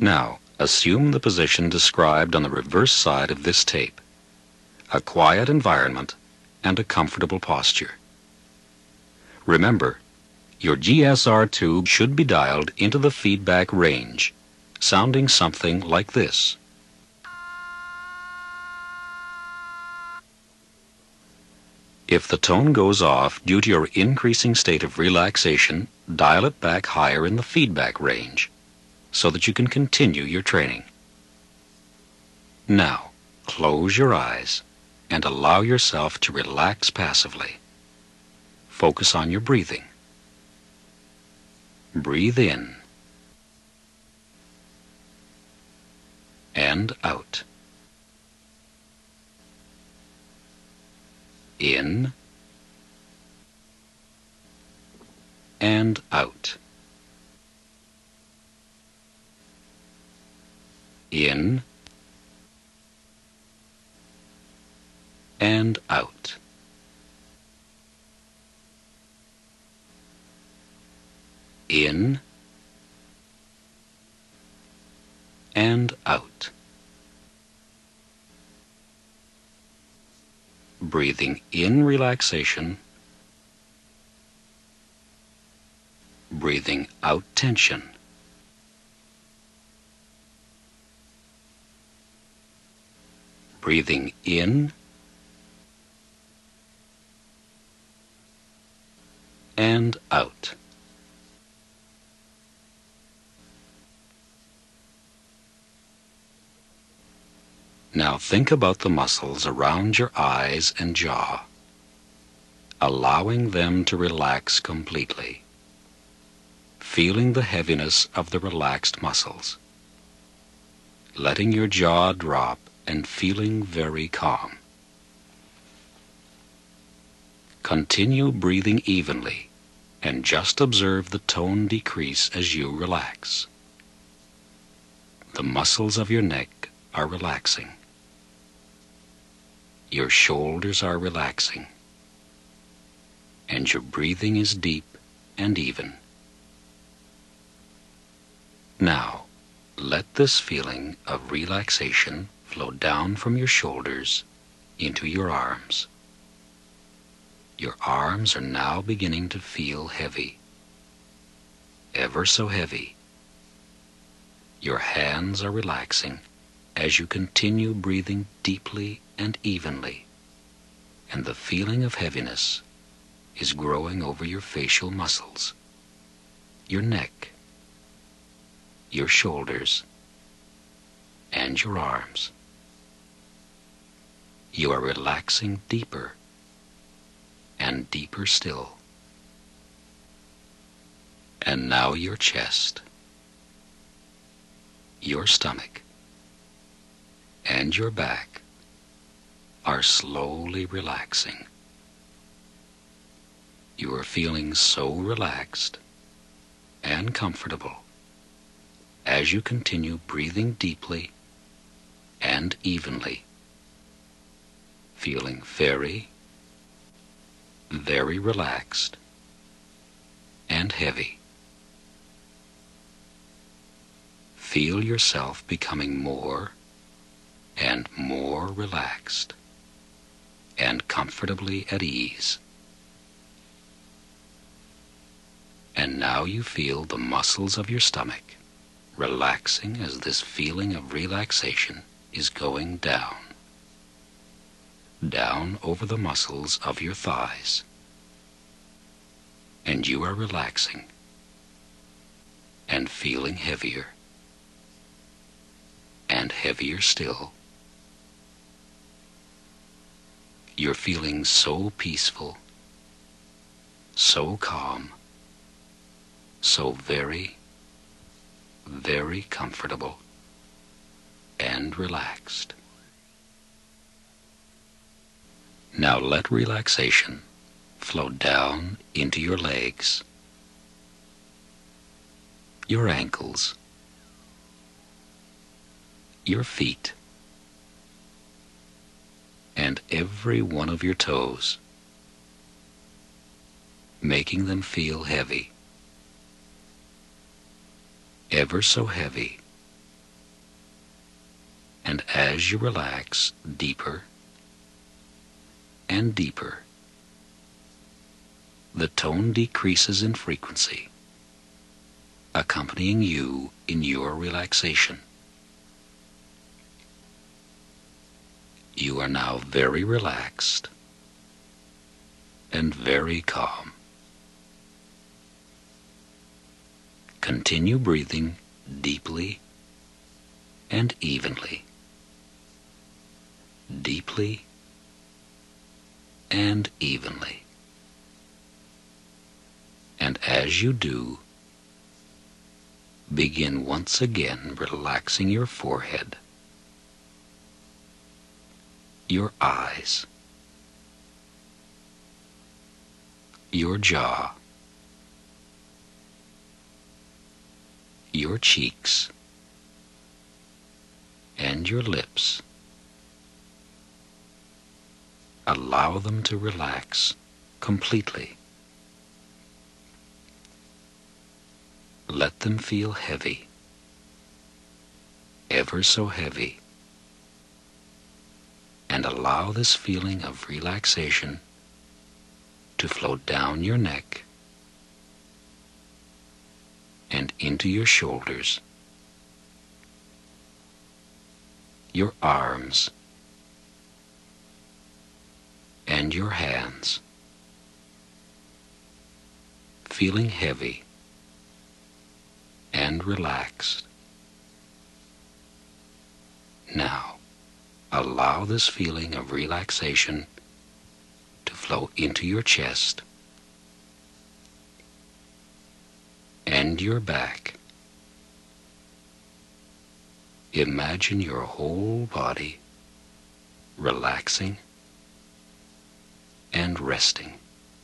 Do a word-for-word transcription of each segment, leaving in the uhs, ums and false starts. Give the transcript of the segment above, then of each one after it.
Now, assume the position described on the reverse side of this tape. A quiet environment and a comfortable posture. Remember, your G S R tube should be dialed into the feedback range, sounding something like this. If the tone goes off due to your increasing state of relaxation, dial it back higher in the feedback range so that you can continue your training. Now, close your eyes and allow yourself to relax passively. Focus on your breathing. Breathe in and out. In and out. In and out. In and out. Breathing in relaxation, breathing out tension. Breathing in and out. Now think about the muscles around your eyes and jaw, allowing them to relax completely, feeling the heaviness of the relaxed muscles, letting your jaw drop and feeling very calm. Continue breathing evenly and just observe the tone decrease as you relax. The muscles of your neck are relaxing. Your shoulders are relaxing, and your breathing is deep and even. Now, let this feeling of relaxation flow down from your shoulders into your arms. Your arms are now beginning to feel heavy, ever so heavy. Your hands are relaxing as you continue breathing deeply and evenly, and the feeling of heaviness is growing over your facial muscles, your neck, your shoulders, and your arms. You are relaxing deeper and deeper still. And now your chest, your stomach, and your back are slowly relaxing. You are feeling so relaxed and comfortable as you continue breathing deeply and evenly, feeling very, very relaxed and heavy. Feel yourself becoming more and more relaxed and comfortably at ease. And now you feel the muscles of your stomach relaxing as this feeling of relaxation is going down, down over the muscles of your thighs. And you are relaxing and feeling heavier and heavier still. You're feeling so peaceful, so calm, so very, very comfortable and relaxed. Now let relaxation flow down into your legs, your ankles, your feet, and every one of your toes, making them feel heavy, ever so heavy And as you relax deeper and deeper, the tone decreases in frequency, accompanying you in your relaxation. You are now very relaxed and very calm. Continue breathing deeply and evenly. Deeply and evenly. And as you do, begin once again relaxing your forehead, your eyes, your jaw, your cheeks, and your lips. Allow them to relax completely. Let them feel heavy, ever so heavy, and allow this feeling of relaxation to flow down your neck and into your shoulders, your arms, and your hands, feeling heavy and relaxed. Now, allow this feeling of relaxation to flow into your chest and your back. Imagine your whole body relaxing and resting.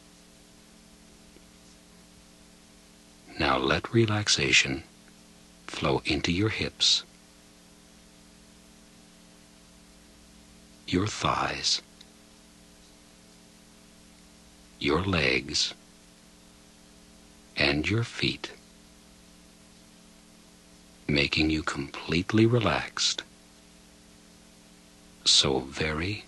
Now let relaxation flow into your hips, your thighs, your legs, and your feet, making you completely relaxed. So very,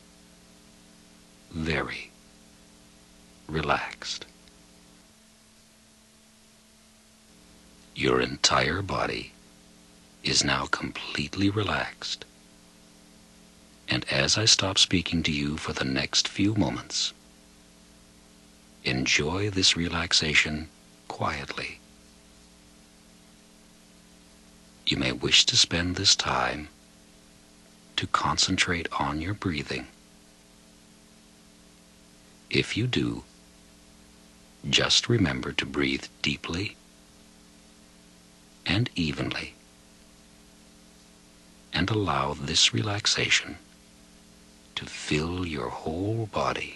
very relaxed. Your entire body is now completely relaxed. And as I stop speaking to you for the next few moments, enjoy this relaxation quietly. You may wish to spend this time to concentrate on your breathing. If you do, just remember to breathe deeply and evenly, and allow this relaxation to fill your whole body.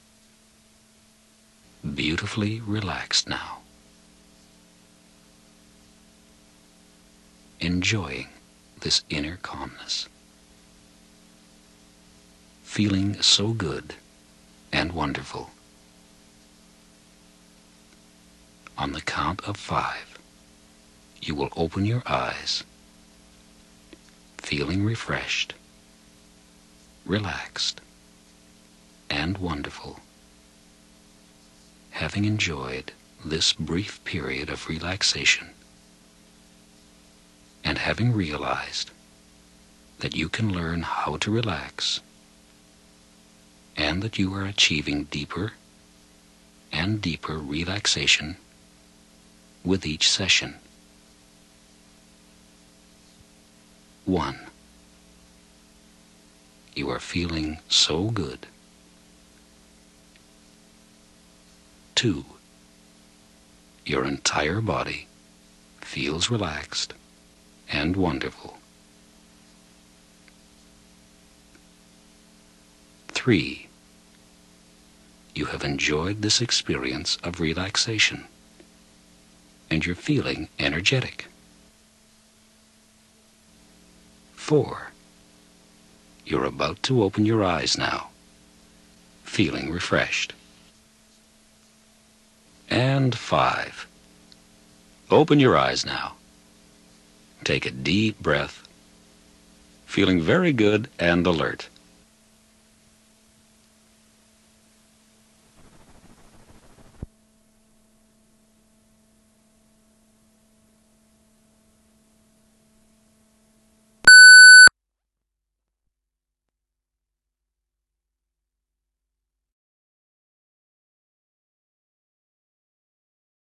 Beautifully relaxed now. enjoying this inner calmness, feeling so good and wonderful. On the count of five, you will open your eyes, feeling refreshed, relaxed, and wonderful, having enjoyed this brief period of relaxation, and having realized that you can learn how to relax, and that you are achieving deeper and deeper relaxation with each session. One, you are feeling so good. Two, your entire body feels relaxed and wonderful. Three, you have enjoyed this experience of relaxation, and you're feeling energetic. Four, you're about to open your eyes now, feeling refreshed. And five, open your eyes now. Take a deep breath, feeling very good and alert.